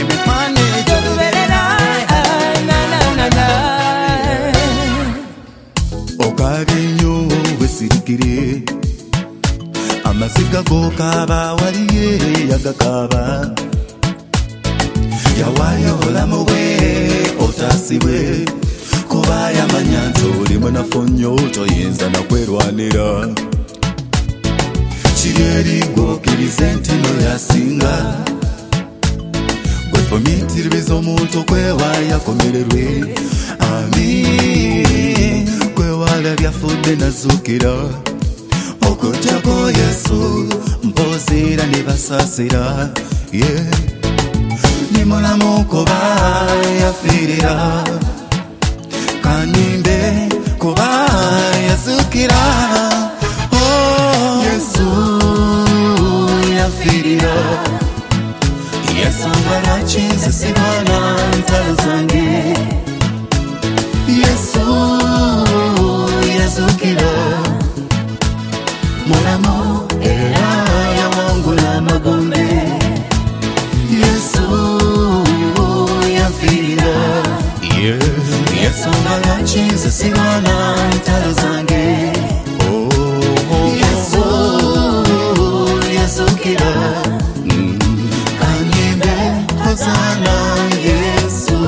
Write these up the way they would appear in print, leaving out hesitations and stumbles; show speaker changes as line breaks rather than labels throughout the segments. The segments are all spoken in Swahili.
Okagenyo wesirikire amasiga gokaba waliye yagakaba yawayola muwe otasibwe kuba yamanya ntoli mwanafonyo toyinza nakwerwanira kireri gwokirize ntino yasinga gwefomitiribiza omuntu kwewa yakomererwe amin kwewala byafudde nazukira okujjako Yesu mpozera ne basasira ni mulamu kuba yafiirira kanimbe kuba yazukira Yesu yafiirira Yesu ngalakinze sibona ntalo zange Yesu yazukira mulamu era yawangula amagombe Yesu yafiirira Yesu ngalakinze sibona ntalo zange Yesu yazukira kanyimbe hozana Yesu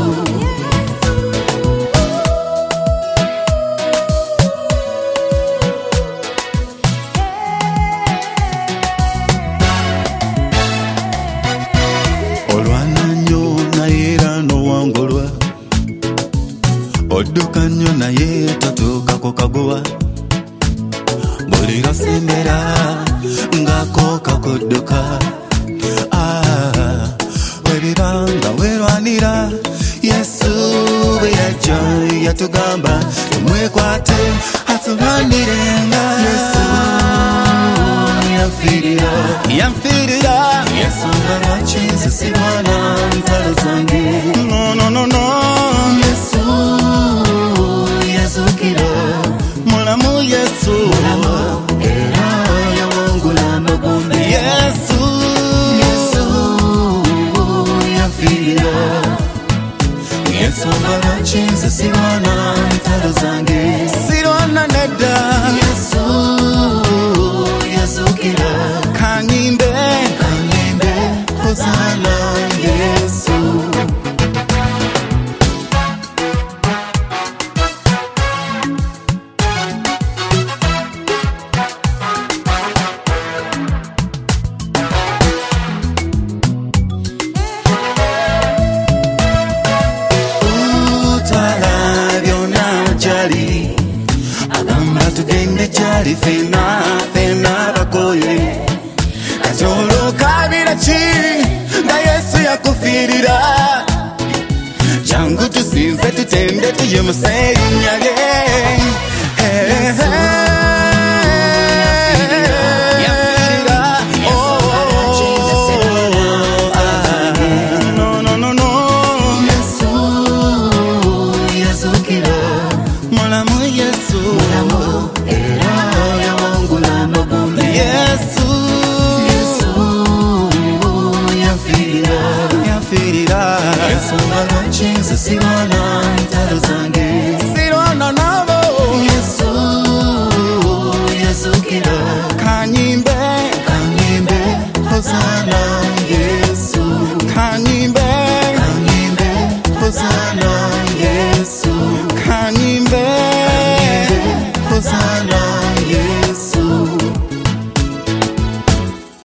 olwananyo naye nowangolwa oddukanyo naye tatuukako kagowa buli lwasembera ngako kakudduka webiranga werwanira Yesu bwe yajja yatugamba tumwekwate atulwanirenga Yesu yafiirira Yesu ngalakinze sibona ntalo zange no Yesu yazukira mulamu Yesu era yawangula amagombe Yesu yafiirira Yesu ngalakinze sibona ntalo zange sirona nedda Yesu yazukira kanyimbe hozana Yesu agamba tugende jali fena bakoye kajolo kabira ki nga Yesu yakufiirira jangu tusinze tutende tuyimuseenya Yesu ngalakinze sibona ntalo zange